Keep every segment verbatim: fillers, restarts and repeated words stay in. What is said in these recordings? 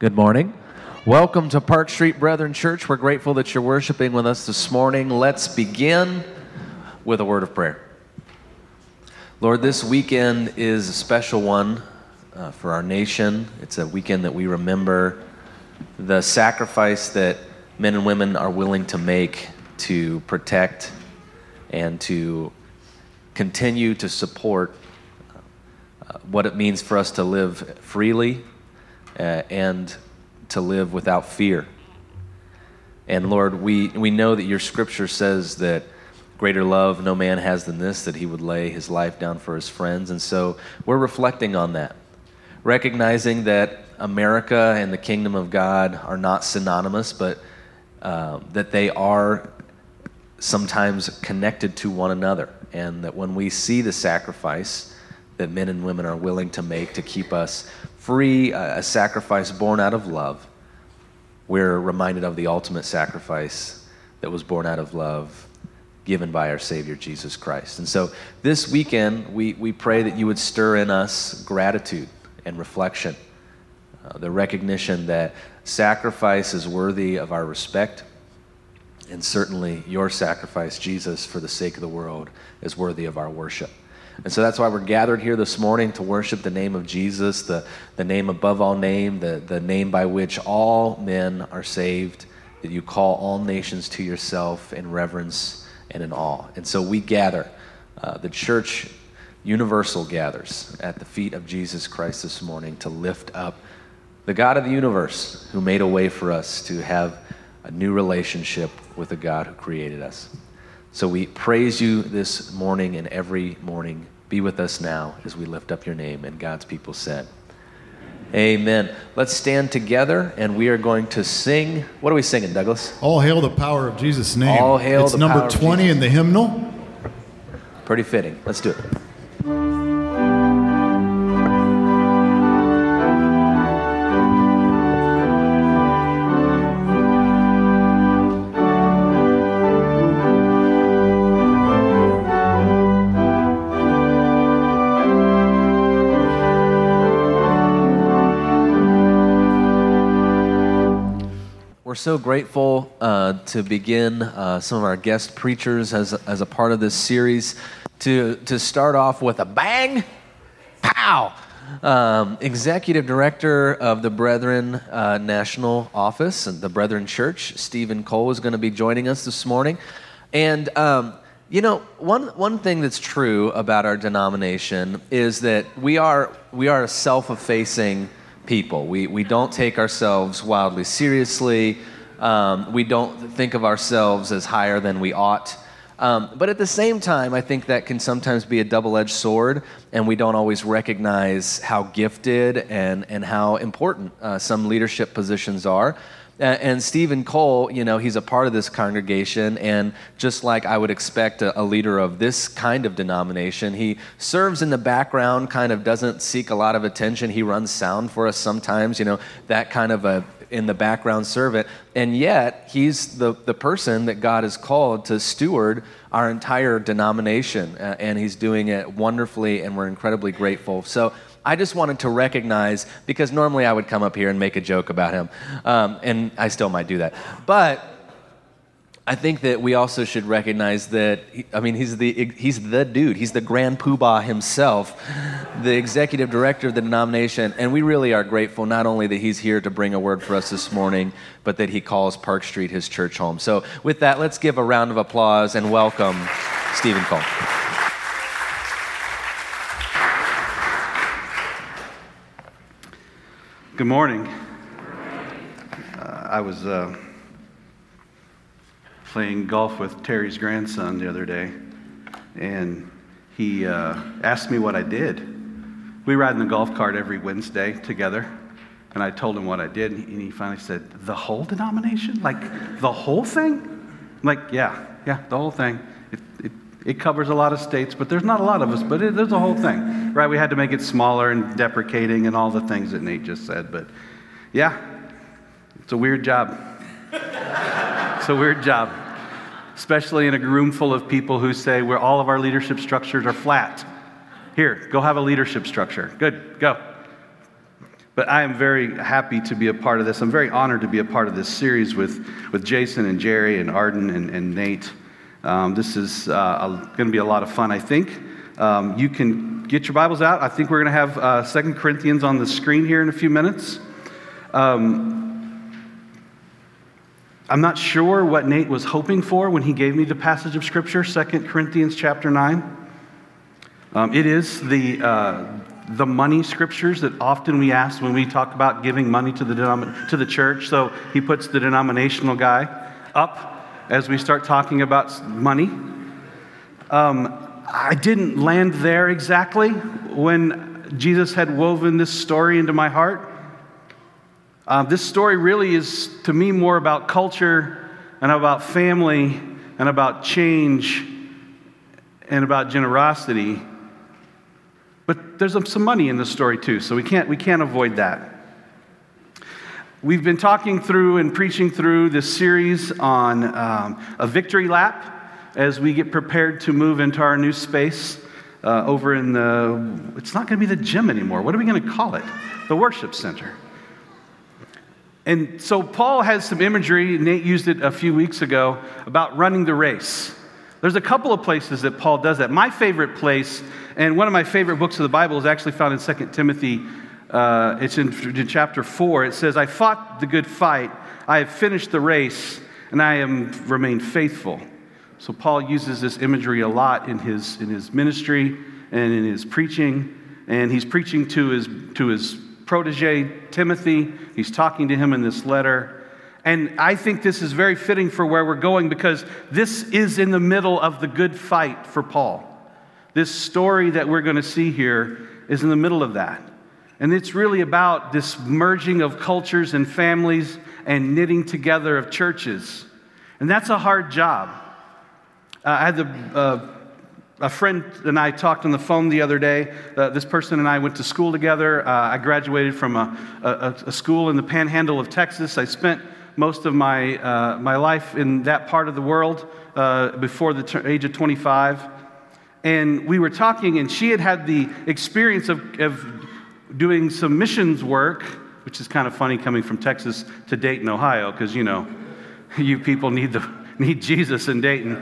Good morning. Welcome to Park Street Brethren Church. We're grateful that you're worshiping with us this morning. Let's begin with a word of prayer. Lord, this weekend is a special one uh, for our nation. It's a weekend that we remember the sacrifice that men and women are willing to make to protect and to continue to support uh, what it means for us to live freely Uh, and to live without fear. And Lord, we, we know that your scripture says that greater love no man has than this, that he would lay his life down for his friends. And so we're reflecting on that, recognizing that America and the kingdom of God are not synonymous, but uh, that they are sometimes connected to one another. And that when we see the sacrifice that men and women are willing to make to keep us free, a sacrifice born out of love, we're reminded of the ultimate sacrifice that was born out of love, given by our Savior, Jesus Christ. And so this weekend, we, we pray that you would stir in us gratitude and reflection, uh, the recognition that sacrifice is worthy of our respect, and certainly your sacrifice, Jesus, for the sake of the world, is worthy of our worship. And so that's why we're gathered here this morning to worship the name of Jesus, the, the name above all name, the, the name by which all men are saved, that you call all nations to yourself in reverence and in awe. And so we gather, uh, the church universal gathers at the feet of Jesus Christ this morning to lift up the God of the universe who made a way for us to have a new relationship with the God who created us. So we praise you this morning and every morning. Be with us now as we lift up your name. And God's people said, amen. Let's stand together and we are going to sing. What are we singing, Douglas? All hail the power of Jesus' name. All hail it's the number power of twenty Jesus. in the hymnal. Pretty fitting. Let's do it. We're so grateful uh, to begin uh, some of our guest preachers as, as a part of this series, to, to start off with a bang, pow. Um, Executive Director of the Brethren uh, National Office and the Brethren Church, Stephen Cole, is going to be joining us this morning. And, um, you know, one, one thing that's true about our denomination is that we are, we are a self-effacing people. We we don't take ourselves wildly seriously. Um, we don't think of ourselves as higher than we ought. Um, but at the same time, I think that can sometimes be a double-edged sword, and we don't always recognize how gifted and, and how important uh, some leadership positions are. Uh, and Stephen Cole, you know, he's a part of this congregation, and just like I would expect a, a leader of this kind of denomination, he serves in the background, kind of doesn't seek a lot of attention. He runs sound for us sometimes, you know, that kind of a in the background servant, and yet he's the, the person that God has called to steward our entire denomination, uh, and he's doing it wonderfully, and we're incredibly grateful. So I just wanted to recognize, because normally I would come up here and make a joke about him, um, and I still might do that. But I think that we also should recognize that, he, I mean, he's the he's the dude. He's the grand poobah himself, the executive director of the denomination, and we really are grateful not only that he's here to bring a word for us this morning, but that he calls Park Street his church home. So with that, let's give a round of applause and welcome Stephen Cole. Good morning. Uh, I was uh, playing golf with Terry's grandson the other day, and he uh, asked me what I did. We ride in the golf cart every Wednesday together, and I told him what I did, and he finally said, "The whole denomination? Like, the whole thing?" I'm like, yeah, yeah, the whole thing. It, it, it covers a lot of states, but there's not a lot of us, but it, there's a whole thing. Right, we had to make it smaller and deprecating and all the things that Nate just said. But yeah, it's a weird job. It's a weird job, especially in a room full of people who say where all of our leadership structures are flat. Here, go have a leadership structure. Good, go. But I am very happy to be a part of this. I'm very honored to be a part of this series with, with Jason and Jerry and Arden and, and Nate. Um, this is uh, going to be a lot of fun, I think. Um, you can get your Bibles out. I think we're going to have uh, Second Corinthians on the screen here in a few minutes. Um, I'm not sure what Nate was hoping for when he gave me the passage of Scripture, Second Corinthians chapter nine. Um, it is the... Uh, the money scriptures that often we ask when we talk about giving money to the denom- to the church. So he puts the denominational guy up as we start talking about money. Um, I didn't land there exactly when Jesus had woven this story into my heart. Uh, this story really is, to me, more about culture and about family and about change and about generosity. But there's some money in the story too, so we can't we can't avoid that. We've been talking through and preaching through this series on um, a victory lap as we get prepared to move into our new space uh, over in the, it's not going to be the gym anymore. What are we going to call it? The worship center. And so Paul has some imagery, Nate used it a few weeks ago, about running the race. There's a couple of places that Paul does that. My favorite place, and one of my favorite books of the Bible, is actually found in Second Timothy. Uh, it's in, in chapter four. It says, I fought the good fight, I have finished the race, and I am remained faithful. So Paul uses this imagery a lot in his in his ministry and in his preaching. And he's preaching to his to his protege, Timothy. He's talking to him in this letter. And I think this is very fitting for where we're going, because this is in the middle of the good fight for Paul. This story that we're going to see here is in the middle of that. And it's really about this merging of cultures and families and knitting together of churches. And that's a hard job. Uh, I had the, uh, a friend and I talked on the phone the other day. Uh, this person and I went to school together. Uh, I graduated from a, a, a school in the panhandle of Texas. I spent most of my uh, my life in that part of the world uh, before the t- age of twenty-five. And we were talking, and she had had the experience of, of doing some missions work, which is kind of funny coming from Texas to Dayton, Ohio, because, you know, you people need the need Jesus in Dayton.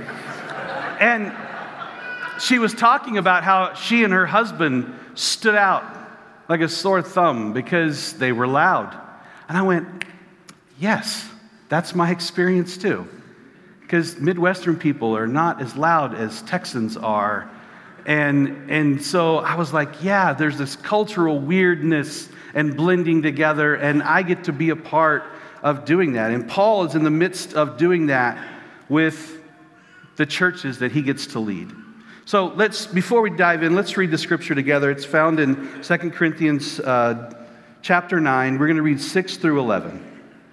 And she was talking about how she and her husband stood out like a sore thumb because they were loud. And I went, yes, that's my experience too. Because Midwestern people are not as loud as Texans are. And, and so I was like, yeah, there's this cultural weirdness and blending together, and I get to be a part of doing that. And Paul is in the midst of doing that with the churches that he gets to lead. So let's, before we dive in, let's read the scripture together. It's found in Second Corinthians uh, chapter nine. We're going to read six through eleven.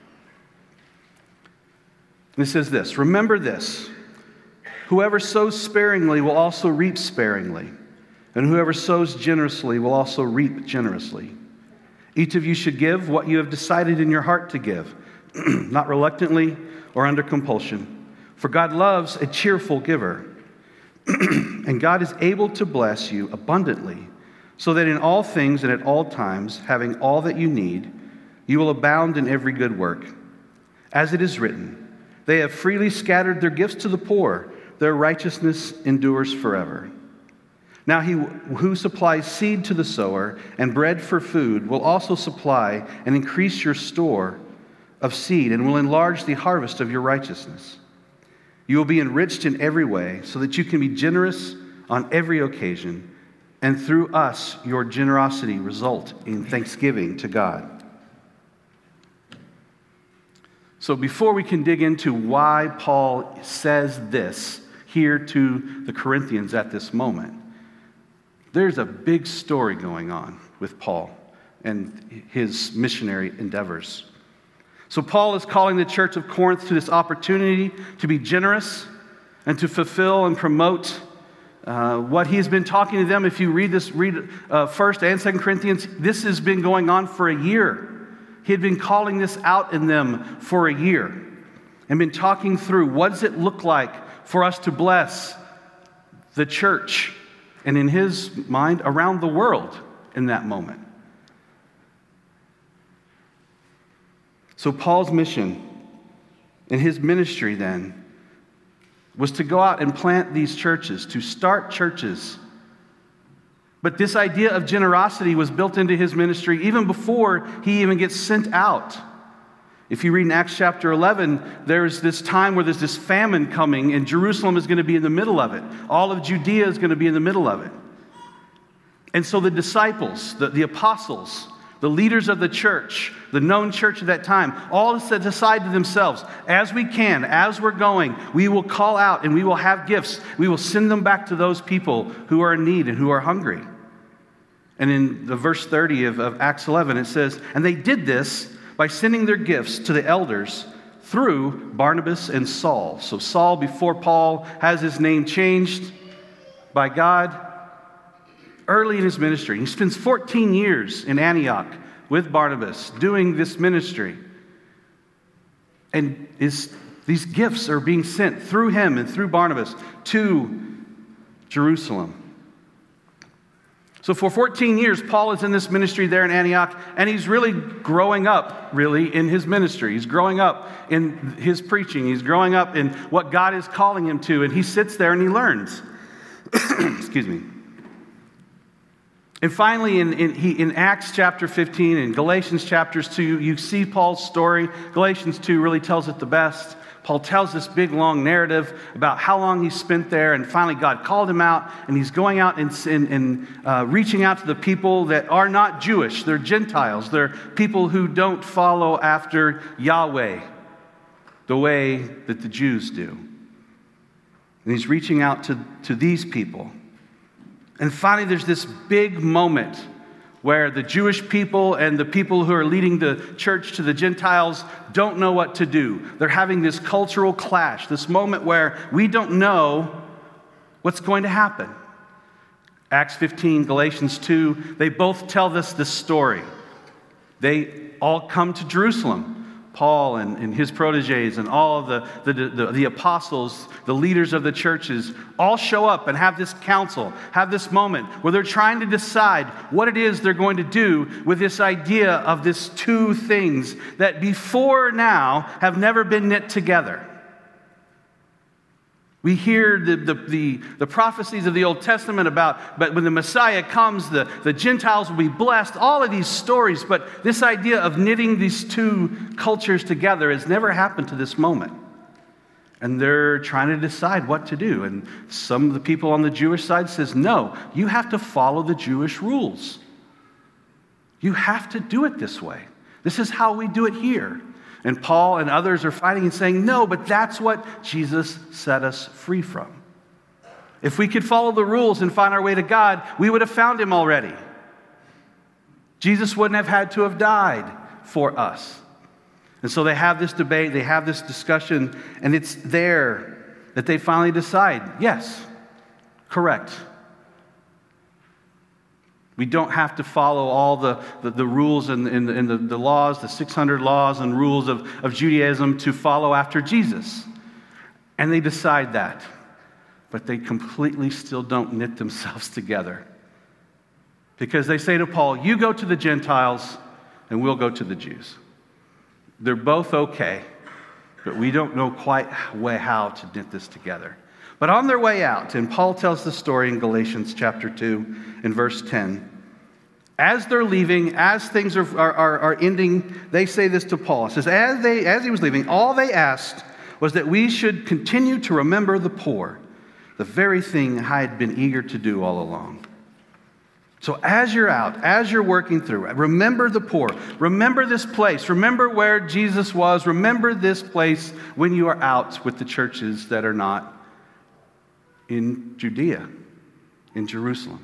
And it says this, remember this, whoever sows sparingly will also reap sparingly, and whoever sows generously will also reap generously. Each of you should give what you have decided in your heart to give, not reluctantly or under compulsion, for God loves a cheerful giver. And God is able to bless you abundantly, so that in all things and at all times, having all that you need, you will abound in every good work. As it is written, they have freely scattered their gifts to the poor. Their righteousness endures forever. Now he who supplies seed to the sower and bread for food will also supply and increase your store of seed and will enlarge the harvest of your righteousness. You will be enriched in every way so that you can be generous on every occasion, and through us your generosity result in thanksgiving to God. So before we can dig into why Paul says this here to the Corinthians at this moment, there's a big story going on with Paul and his missionary endeavors. So Paul is calling the church of Corinth to this opportunity to be generous and to fulfill and promote uh, what he has been talking to them. If you read this, read uh, First and Second Corinthians, this has been going on for a year. He had been calling this out in them for a year and been talking through what does it look like for us to bless the church, and in his mind, around the world in that moment. So Paul's mission and his ministry then was to go out and plant these churches, to start churches. But this idea of generosity was built into his ministry even before he even gets sent out. If you read in Acts chapter eleven, there's this time where there's this famine coming, and Jerusalem is going to be in the middle of it. All of Judea is going to be in the middle of it. And so the disciples, the, the apostles, the leaders of the church, the known church at that time, all said aside to themselves, as we can, as we're going, we will call out and we will have gifts. We will send them back to those people who are in need and who are hungry. And in the verse thirty of, of Acts eleven, it says, and they did this by sending their gifts to the elders through Barnabas and Saul. So Saul, before Paul has his name changed by God, early in his ministry, he spends fourteen years in Antioch with Barnabas doing this ministry. And is, these gifts are being sent through him and through Barnabas to Jerusalem. So for fourteen years, Paul is in this ministry there in Antioch, and he's really growing up, really, in his ministry. He's growing up in his preaching. He's growing up in what God is calling him to, and he sits there and he learns. Excuse me. And finally, in, in, he, in Acts chapter fifteen and Galatians chapters two, you see Paul's story. Galatians two really tells it the best. Paul tells this big, long narrative about how long he spent there, and finally God called him out, and he's going out and, and, and uh, reaching out to the people that are not Jewish. They're Gentiles. They're people who don't follow after Yahweh the way that the Jews do. And he's reaching out to, to these people. And finally, there's this big moment where the Jewish people and the people who are leading the church to the Gentiles don't know what to do. They're having this cultural clash, this moment where we don't know what's going to happen. Acts fifteen, Galatians two, they both tell us this story. They all come to Jerusalem. Paul and, and his proteges and all of the, the, the, the apostles, the leaders of the churches, all show up and have this council, have this moment where they're trying to decide what it is they're going to do with this idea of this two things that before now have never been knit together. We hear the, the, the, the prophecies of the Old Testament about, but when the Messiah comes, the, the Gentiles will be blessed, all of these stories, but this idea of knitting these two cultures together has never happened to this moment. And they're trying to decide what to do. And some of the people on the Jewish side says, no, you have to follow the Jewish rules. You have to do it this way. This is how we do it here. And Paul and others are fighting and saying, no, but that's what Jesus set us free from. If we could follow the rules and find our way to God, we would have found him already. Jesus wouldn't have had to have died for us. And so they have this debate, they have this discussion, and it's there that they finally decide, yes, correct. We don't have to follow all the, the, the rules and, and, and the, the laws, the six hundred laws and rules of, of Judaism to follow after Jesus. And they decide that. But they completely still don't knit themselves together. Because they say to Paul, you go to the Gentiles and we'll go to the Jews. They're both okay, but we don't know quite how to knit this together. But on their way out, and Paul tells the story in Galatians chapter two in verse ten, as they're leaving, as things are, are, are ending, they say this to Paul. It says, as, they, as he was leaving, all they asked was that we should continue to remember the poor, the very thing I had been eager to do all along. So as you're out, as you're working through, remember the poor. Remember this place. Remember where Jesus was. Remember this place when you are out with the churches that are not in Judea, in Jerusalem.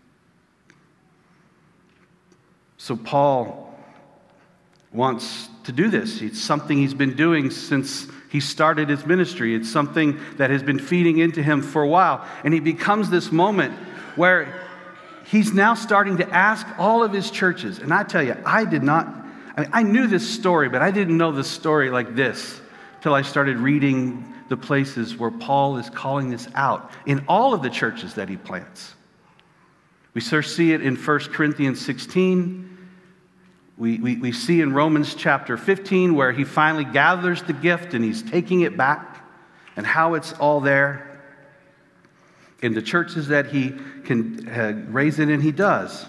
So Paul wants to do this. It's something he's been doing since he started his ministry. It's something that has been feeding into him for a while. And he becomes this moment where he's now starting to ask all of his churches. And I tell you, I did not, I mean, I knew this story, but I didn't know this story like this till I started reading the places where Paul is calling this out in all of the churches that he plants. We first see it in First Corinthians sixteen, We, we, we see in Romans chapter fifteen where he finally gathers the gift and he's taking it back and how it's all there. In the churches that he can uh, raise it in, he does.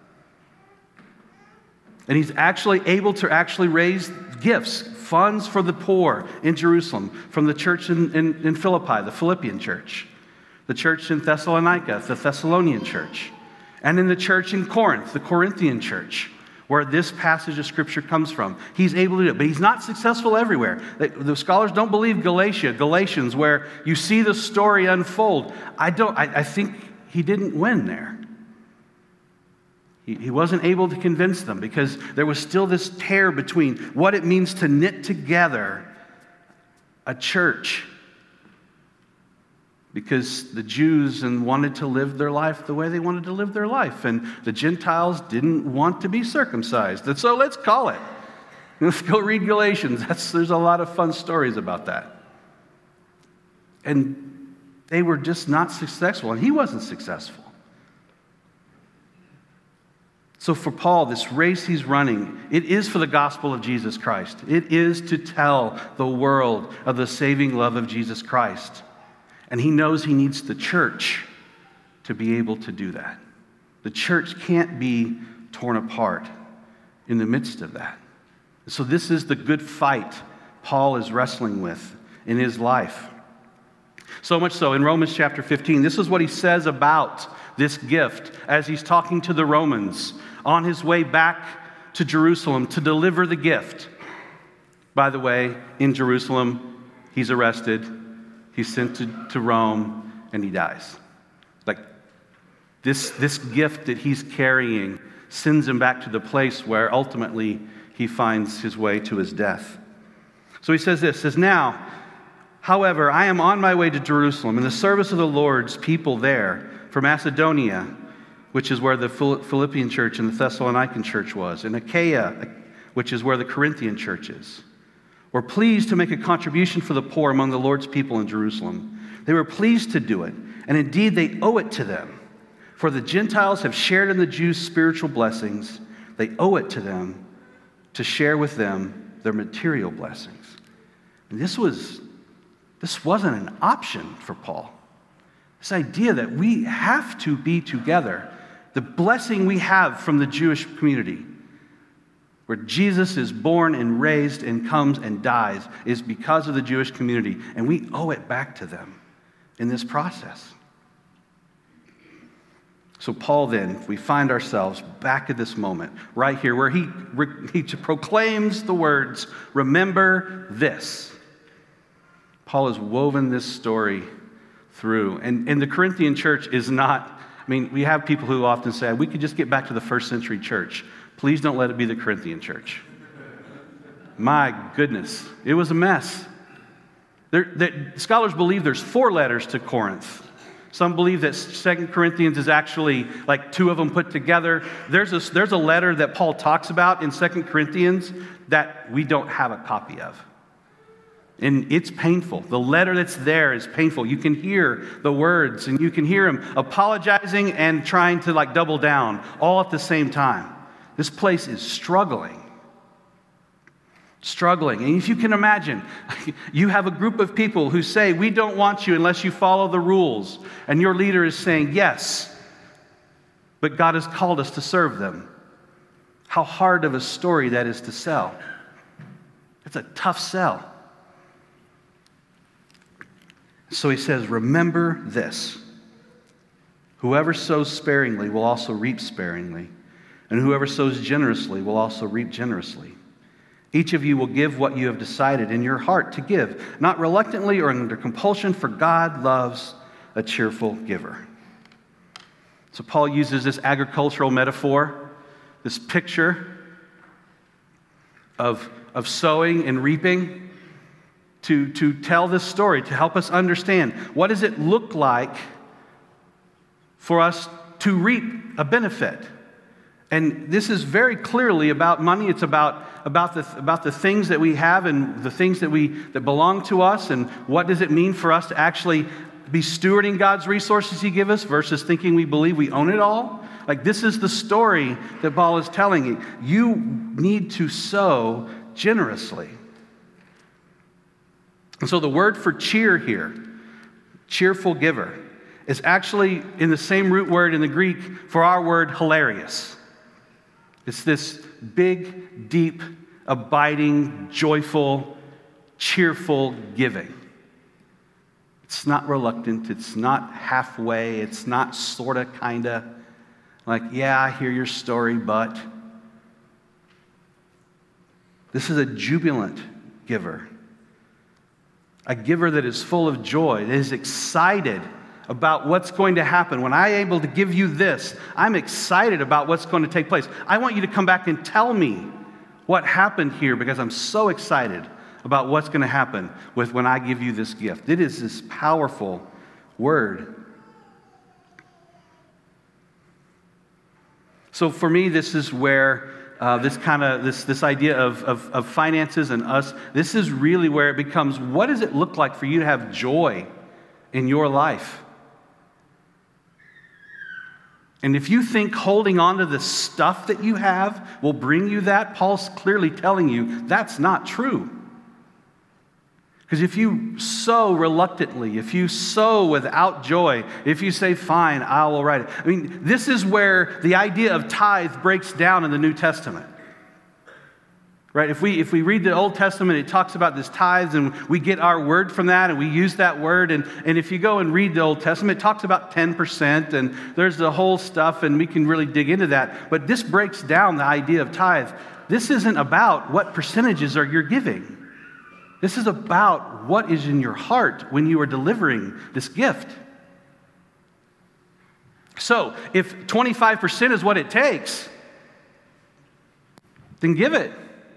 And he's actually able to actually raise gifts, funds for the poor in Jerusalem, from the church in, in, in Philippi, the Philippian church, the church in Thessalonica, the Thessalonian church, and in the church in Corinth, the Corinthian church, where this passage of Scripture comes from. He's able to do it, but he's not successful everywhere. The scholars don't believe Galatia, Galatians, where you see the story unfold. I don't. I, I think he didn't win there. He, he wasn't able to convince them because there was still this tear between what it means to knit together a church. Because the Jews and wanted to live their life the way they wanted to live their life. And the Gentiles didn't want to be circumcised. And so let's call it. Let's go read Galatians. That's, there's a lot of fun stories about that. And they were just not successful. And he wasn't successful. So for Paul, this race he's running, it is for the gospel of Jesus Christ. It is to tell the world of the saving love of Jesus Christ. And he knows he needs the church to be able to do that. The church can't be torn apart in the midst of that. So this is the good fight Paul is wrestling with in his life. So much so, in Romans chapter fifteen, this is what he says about this gift as he's talking to the Romans on his way back to Jerusalem to deliver the gift. By the way, in Jerusalem, he's arrested. He's sent to, to Rome, and he dies. Like, this, this gift that he's carrying sends him back to the place where ultimately he finds his way to his death. So he says this, says, "Now, however, I am on my way to Jerusalem in the service of the Lord's people there for Macedonia, which is where the Philippian church and the Thessalonican church was, and Achaia, which is where the Corinthian church is. Were pleased to make a contribution for the poor among the Lord's people in Jerusalem. They were pleased to do it, and indeed they owe it to them. For the Gentiles have shared in the Jews' spiritual blessings. They owe it to them to share with them their material blessings." And this was, this wasn't an option for Paul. This idea that we have to be together, the blessing we have from the Jewish community, where Jesus is born and raised and comes and dies, is because of the Jewish community, and we owe it back to them in this process. So Paul then, we find ourselves back at this moment, right here, where he, he proclaims the words, "Remember this." Paul has woven this story through, and, and the Corinthian church is not, I mean, we have people who often say, we could just get back to the first century church. Please don't let it be the Corinthian church. My goodness, it was a mess. There, there, scholars believe there's four letters to Corinth. Some believe that Second Corinthians is actually like two of them put together. There's a, there's a letter that Paul talks about in Second Corinthians that we don't have a copy of. And it's painful. The letter that's there is painful. You can hear the words, and you can hear him apologizing and trying to like double down all at the same time. This place is struggling. Struggling. And if you can imagine, you have a group of people who say, "We don't want you unless you follow the rules." And your leader is saying, "Yes, but God has called us to serve them." How hard of a story that is to sell. It's a tough sell. So he says, "Remember this. Whoever sows sparingly will also reap sparingly. And whoever sows generously will also reap generously. Each of you will give what you have decided in your heart to give, not reluctantly or under compulsion, for God loves a cheerful giver." So Paul uses this agricultural metaphor, this picture of, of sowing and reaping to, to tell this story, to help us understand what does it look like for us to reap a benefit. And this is very clearly about money. It's about, about, the, about the things that we have and the things that, we, that belong to us, and what does it mean for us to actually be stewarding God's resources he gives us versus thinking we believe we own it all. Like, this is the story that Paul is telling you. You need to sow generously. And so the word for cheer here, cheerful giver, is actually in the same root word in the Greek for our word hilarious. It's this big, deep, abiding, joyful, cheerful giving. It's not reluctant. It's not halfway. It's not sorta, kinda. Like, yeah, I hear your story, but. This is a jubilant giver. A giver that is full of joy, that is excited about what's going to happen. When I'm able to give you this, I'm excited about what's going to take place. I want you to come back and tell me what happened here because I'm so excited about what's going to happen with when I give you this gift. It is this powerful word. So for me, this is where uh, this kind of this this idea of, of of finances and us. This is really where it becomes. What does it look like for you to have joy in your life? And if you think holding on to the stuff that you have will bring you that, Paul's clearly telling you that's not true. Because if you sow reluctantly, if you sow without joy, if you say, fine, I will write it. I mean, this is where the idea of tithe breaks down in the New Testament. Right? If we if we read the Old Testament, it talks about this tithes, and we get our word from that, and we use that word. And, and if you go and read the Old Testament, it talks about ten percent, and there's the whole stuff, and we can really dig into that. But this breaks down the idea of tithe. This isn't about what percentages are you're giving. This is about what is in your heart when you are delivering this gift. So, if twenty-five percent is what it takes, then give it.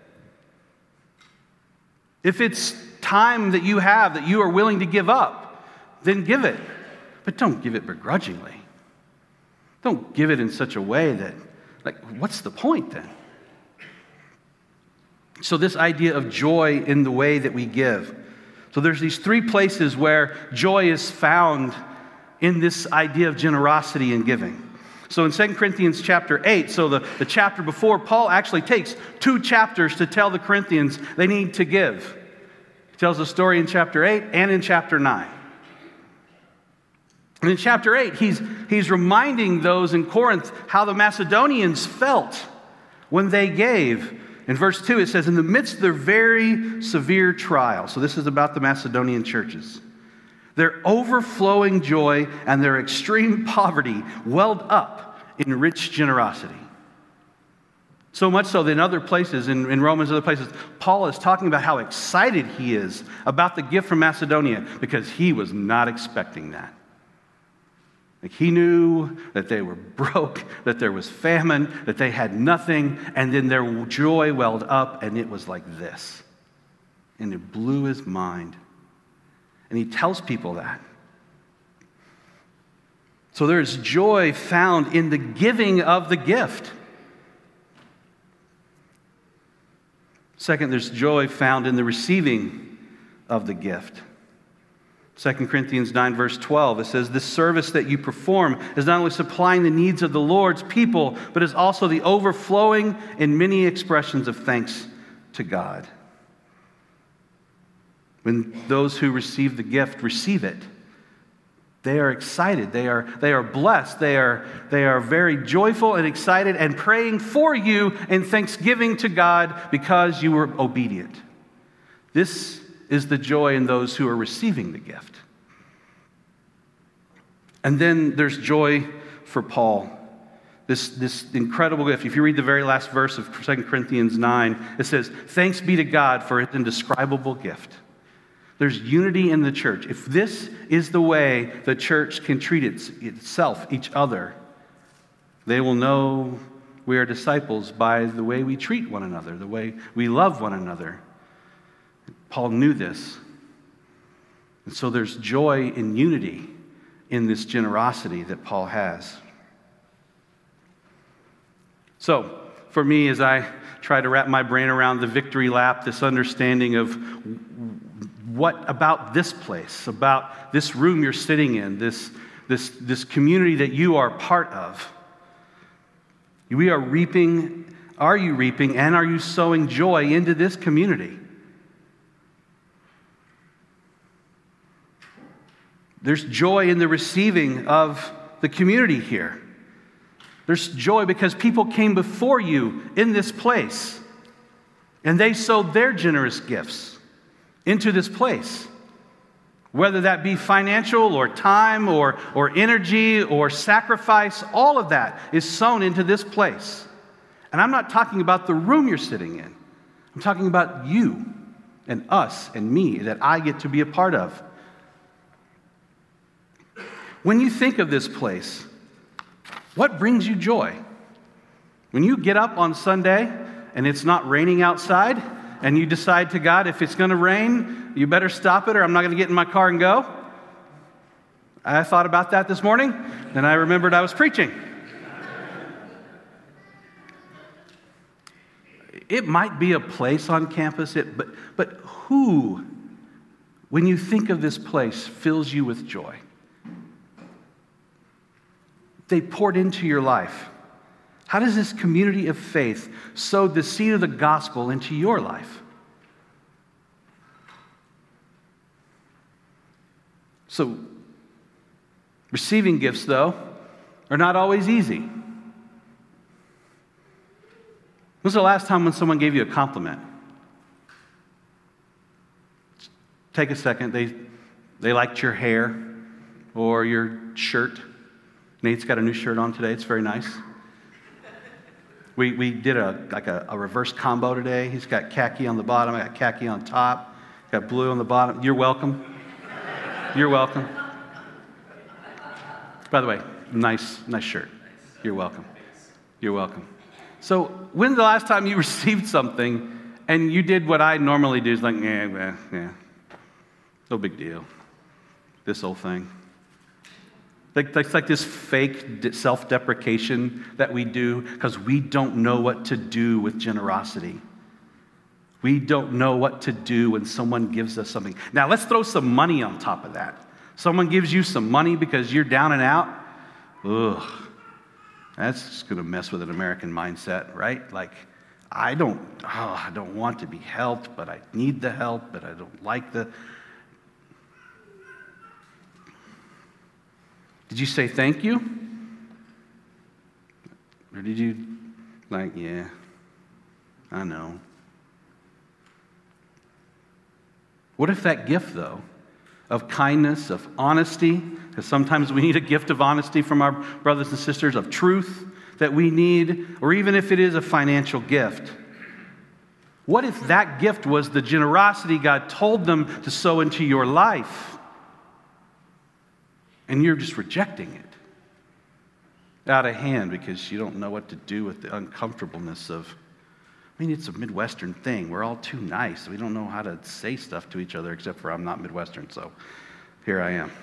If it's time that you have that you are willing to give up, then give it. But don't give it begrudgingly. Don't give it in such a way that, like, what's the point then? So this idea of joy in the way that we give. So there's these three places where joy is found in this idea of generosity and giving. So in Second Corinthians chapter eight, so the, the chapter before, Paul actually takes two chapters to tell the Corinthians they need to give. He tells the story in chapter eight and in chapter nine. And in chapter eight, he's, he's reminding those in Corinth how the Macedonians felt when they gave. In verse two, it says, in the midst of their very severe trial, so this is about the Macedonian churches, their overflowing joy and their extreme poverty welled up in rich generosity. So much so that in other places, in, in Romans and other places, Paul is talking about how excited he is about the gift from Macedonia because he was not expecting that. Like, he knew that they were broke, that there was famine, that they had nothing, and then their joy welled up, and it was like this. And it blew his mind. And he tells people that. So there is joy found in the giving of the gift. Second, there's joy found in the receiving of the gift. Second Corinthians nine, verse twelve, it says, this service that you perform is not only supplying the needs of the Lord's people, but is also the overflowing in many expressions of thanks to God. When those who receive the gift receive it, they are excited, they are, they are blessed, they are, they are very joyful and excited and praying for you in thanksgiving to God because you were obedient. This is the joy in those who are receiving the gift. And then there's joy for Paul. This, this incredible gift. If you read the very last verse of Second Corinthians nine, it says, thanks be to God for his indescribable gift. There's unity in the church. If this is the way the church can treat its, itself, each other, they will know we are disciples by the way we treat one another, the way we love one another. Paul knew this. And so there's joy in unity in this generosity that Paul has. So, for me, as I try to wrap my brain around the victory lap, this understanding of what about this place, about this room you're sitting in, this, this, this community that you are part of. We are reaping, are you reaping, and are you sowing joy into this community? There's joy in the receiving of the community here. There's joy because people came before you in this place, and they sowed their generous gifts into this place. Whether that be financial or time or, or energy or sacrifice, all of that is sown into this place. And I'm not talking about the room you're sitting in. I'm talking about you and us and me that I get to be a part of. When you think of this place, what brings you joy? When you get up on Sunday and it's not raining outside, and you decide to God, if it's going to rain, you better stop it or I'm not going to get in my car and go. I thought about that this morning, and I remembered I was preaching. It might be a place on campus, it, but, but who, when you think of this place, fills you with joy? They poured into your life. How does this community of faith sow the seed of the gospel into your life? So, receiving gifts, though, are not always easy. When was the last time when someone gave you a compliment? Take a second. They, they liked your hair or your shirt. Nate's got a new shirt on today. It's very nice. We we did a like a, a reverse combo today. He's got khaki on the bottom. I got khaki on top. Got blue on the bottom. You're welcome. You're welcome. By the way, nice nice shirt. You're welcome. You're welcome. So, when's the last time you received something and you did what I normally do? Is like, yeah, yeah, yeah, no big deal. This old thing. Like, it's like this fake self-deprecation that we do because we don't know what to do with generosity. We don't know what to do when someone gives us something. Now, let's throw some money on top of that. Someone gives you some money because you're down and out. Ugh, that's just going to mess with an American mindset, right? Like, I don't, oh, I don't want to be helped, but I need the help, but I don't like the... Did you say thank you? Or did you, like, yeah, I know. What if that gift, though, of kindness, of honesty, because sometimes we need a gift of honesty from our brothers and sisters, of truth that we need, or even if it is a financial gift. What if that gift was the generosity God told them to sow into your life? And you're just rejecting it out of hand because you don't know what to do with the uncomfortableness of, I mean, it's a Midwestern thing. We're all too nice. We don't know how to say stuff to each other, except for I'm not Midwestern, so here I am.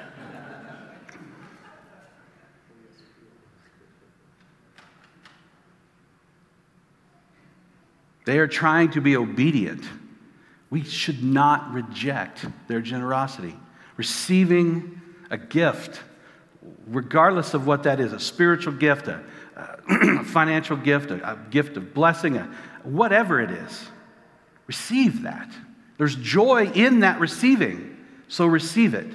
They are trying to be obedient. We should not reject their generosity. Receiving a gift, regardless of what that is, a spiritual gift, a, a financial gift, a, a gift of blessing, a, whatever it is, receive that. There's joy in that receiving, so receive it.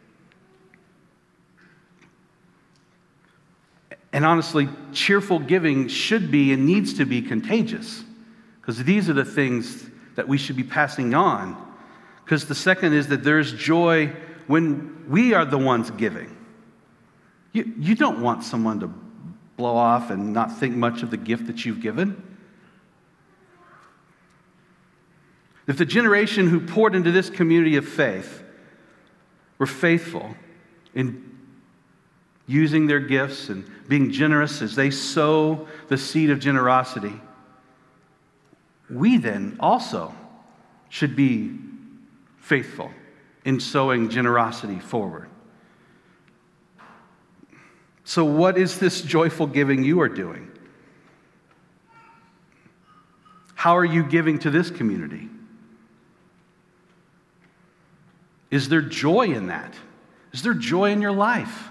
And honestly, cheerful giving should be and needs to be contagious, because these are the things that we should be passing on. Because the second is that there's joy when we are the ones giving. You, you don't want someone to blow off and not think much of the gift that you've given. If the generation who poured into this community of faith were faithful in using their gifts and being generous as they sow the seed of generosity, we then also should be faithful in sowing generosity forward. So what is this joyful giving you are doing? How are you giving to this community? Is there joy in that? Is there joy in your life?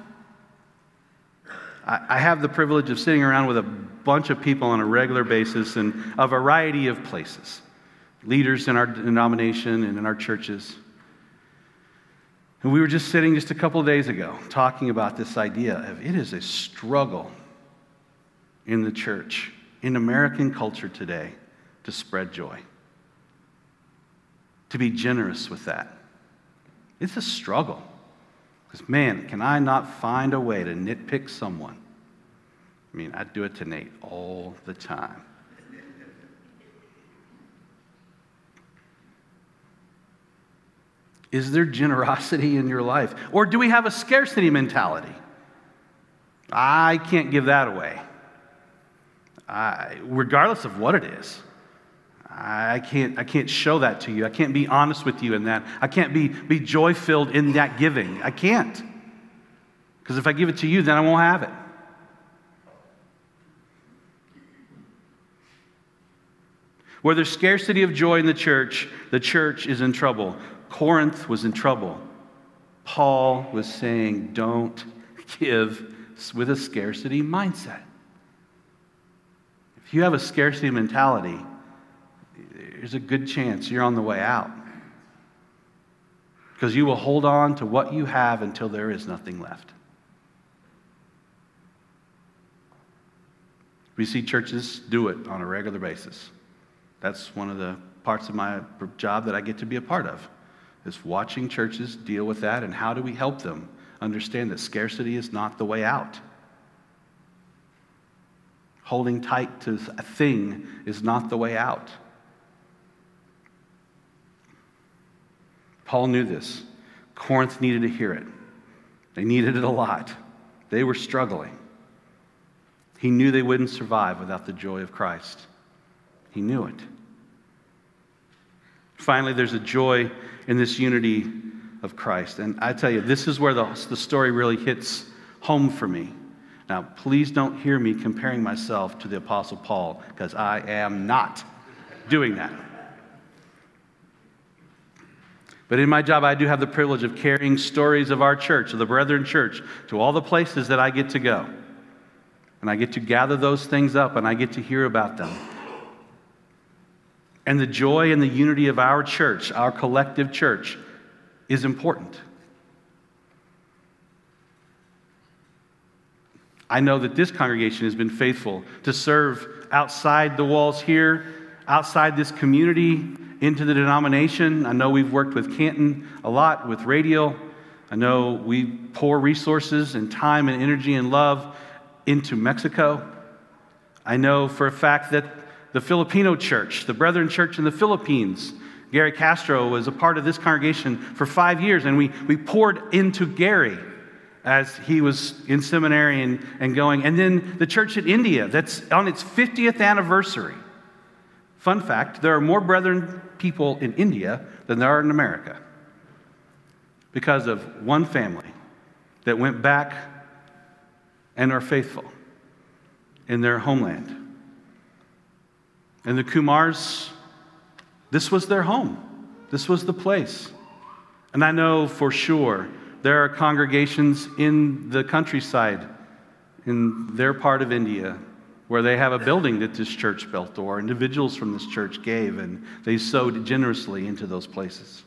I, I have the privilege of sitting around with a bunch of people on a regular basis in a variety of places, leaders in our denomination and in our churches. And we were just sitting just a couple of days ago talking about this idea of it is a struggle in the church, in American culture today, to spread joy, to be generous with that. It's a struggle. Because, man, can I not find a way to nitpick someone? I mean, I do it to Nate all the time. Is there generosity in your life? Or do we have a scarcity mentality? I can't give that away. I, regardless of what it is. I can't, I can't show that to you. I can't be honest with you in that. I can't be, be joy-filled in that giving. I can't. Because if I give it to you, then I won't have it. Where there's scarcity of joy in the church, the church is in trouble. Corinth was in trouble. Paul was saying, don't give with a scarcity mindset. If you have a scarcity mentality, there's a good chance you're on the way out. Because you will hold on to what you have until there is nothing left. We see churches do it on a regular basis. That's one of the parts of my job that I get to be a part of, is watching churches deal with that, and how do we help them understand that scarcity is not the way out. Holding tight to a thing is not the way out. Paul knew this. Corinth needed to hear it. They needed it a lot. They were struggling. He knew they wouldn't survive without the joy of Christ. He knew it. Finally, there's a joy in this unity of Christ. And I tell you, this is where the, the story really hits home for me. Now, please don't hear me comparing myself to the Apostle Paul, because I am not doing that. But in my job, I do have the privilege of carrying stories of our church, of the Brethren Church, to all the places that I get to go. And I get to gather those things up, and I get to hear about them. And the joy and the unity of our church, our collective church, is important. I know that this congregation has been faithful to serve outside the walls here, outside this community, into the denomination. I know we've worked with Canton a lot, with Radial. I know we pour resources and time and energy and love into Mexico. I know for a fact that the Filipino church, the Brethren Church in the Philippines, Gary Castro was a part of this congregation for five years, and we, we poured into Gary as he was in seminary and, and going. And then the church in India, that's on its fiftieth anniversary. Fun fact, there are more Brethren people in India than there are in America, because of one family that went back and are faithful in their homeland. And the Kumars, this was their home. This was the place. And I know for sure there are congregations in the countryside, in their part of India, where they have a building that this church built, or individuals from this church gave, and they sowed generously into those places.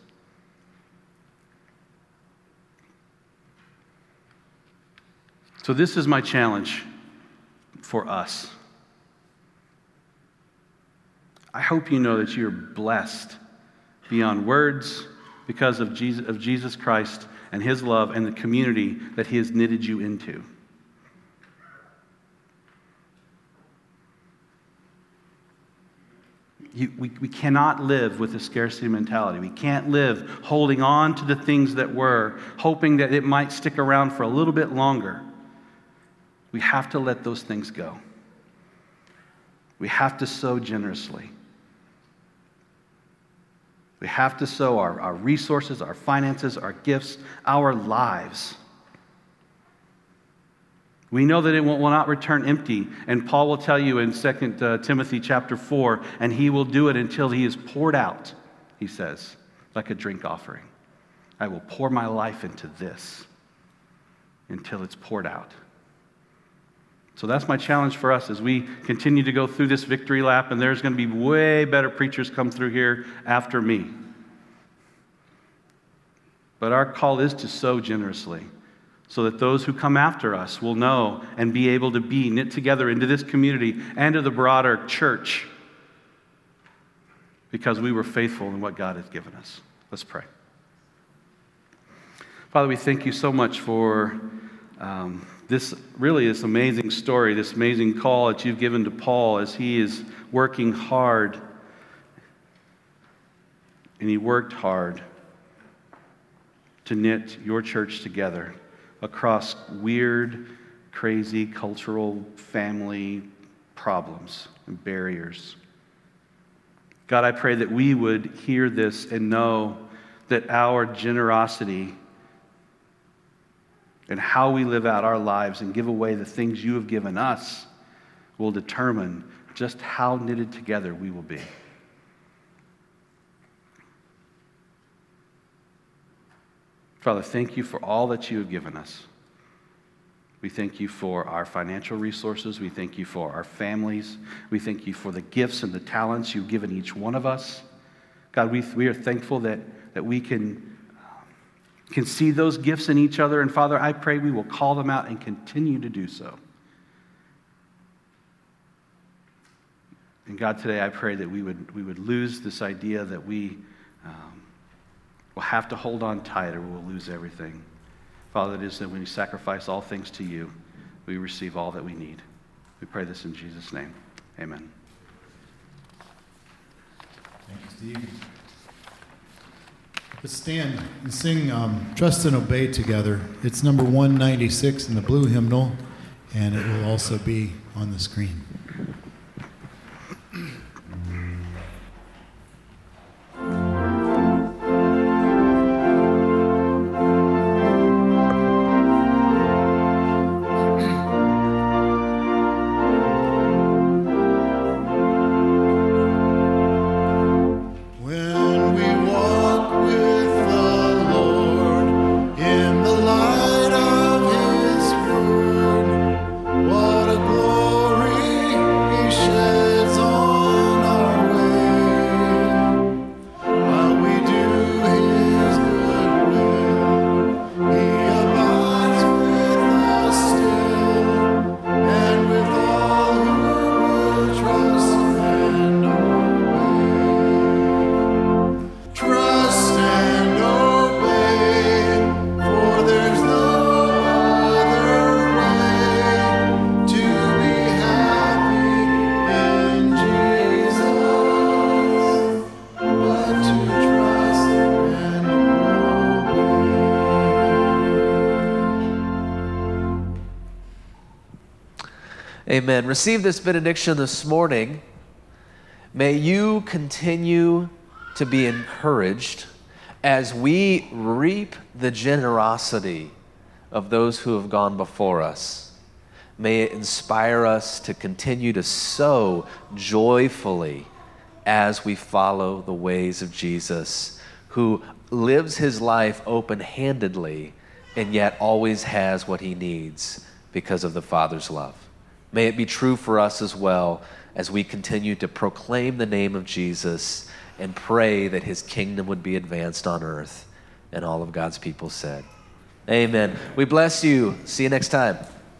So this is my challenge for us. I hope you know that you're blessed beyond words because of Jesus, of Jesus Christ and His love and the community that He has knitted you into. You, we, we cannot live with a scarcity mentality. We can't live holding on to the things that were, hoping that it might stick around for a little bit longer. We have to let those things go. We have to sow generously. We have to sow our, our resources, our finances, our gifts, our lives. We know that it will, will not return empty. And Paul will tell you in Second Timothy chapter four, and he will do it until he is poured out, he says, like a drink offering. I will pour my life into this until it's poured out. So that's my challenge for us as we continue to go through this victory lap, and there's going to be way better preachers come through here after me. But our call is to sow generously so that those who come after us will know and be able to be knit together into this community and to the broader church because we were faithful in what God has given us. Let's pray. Father, we thank you so much for um, this really this amazing story, this amazing call that you've given to Paul as he is working hard. And he worked hard to knit your church together across weird, crazy cultural family problems and barriers. God, I pray that we would hear this and know that our generosity and how we live out our lives and give away the things you have given us will determine just how knitted together we will be. Father, thank you for all that you have given us. We thank you for our financial resources. We thank you for our families. We thank you for the gifts and the talents you've given each one of us. God, we, we are thankful that, that we can, can see those gifts in each other. And Father, I pray we will call them out and continue to do so. And God, today I pray that we would, we would lose this idea that we um, will have to hold on tight or we'll lose everything. Father, it is that when we sacrifice all things to you, we receive all that we need. We pray this in Jesus' name. Amen. Thank you, Steve. Let's stand and sing um, Trust and Obey together. It's number one ninety-six in the blue hymnal, and it will also be on the screen. Amen. Receive this benediction this morning. May you continue to be encouraged as we reap the generosity of those who have gone before us. May it inspire us to continue to sow joyfully as we follow the ways of Jesus, who lives his life open-handedly and yet always has what he needs because of the Father's love. May it be true for us as well as we continue to proclaim the name of Jesus and pray that his kingdom would be advanced on earth. And all of God's people said, amen. We bless you. See you next time.